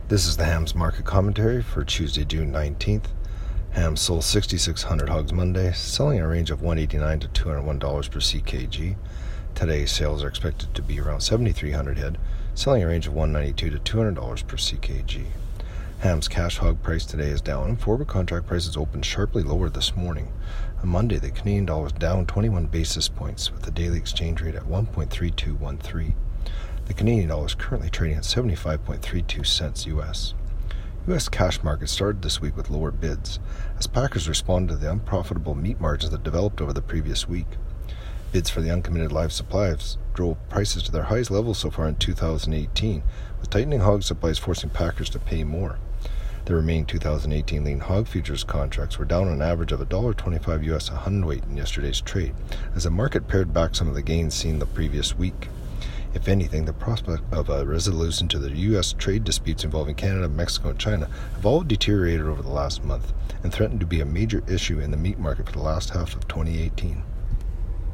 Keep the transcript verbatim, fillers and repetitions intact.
This is the Hams Market Commentary for Tuesday, June nineteenth. Hams sold six thousand six hundred hogs Monday, selling in a range of one hundred eighty-nine dollars to two hundred one dollars per C K G. Today's sales are expected to be around seven thousand three hundred head, selling in a range of one hundred ninety-two dollars to two hundred dollars per C K G. Hams cash hog price today is down, and forward contract prices opened sharply lower this morning. On Monday, the Canadian dollar was down twenty-one basis points, with the daily exchange rate at one point three two one three. The Canadian dollar is currently trading at seventy-five point three two cents U S. U S cash market started this week with lower bids, as packers responded to the unprofitable meat margins that developed over the previous week. Bids for the uncommitted live supplies drove prices to their highest level so far in two thousand eighteen, with tightening hog supplies forcing packers to pay more. The remaining two thousand eighteen lean hog futures contracts were down on an average of one dollar twenty-five U S a hundredweight in yesterday's trade, as the market pared back some of the gains seen the previous week. If anything, the prospect of a resolution to the U S trade disputes involving Canada, Mexico, and China have all deteriorated over the last month and threatened to be a major issue in the meat market for the last half of twenty eighteen.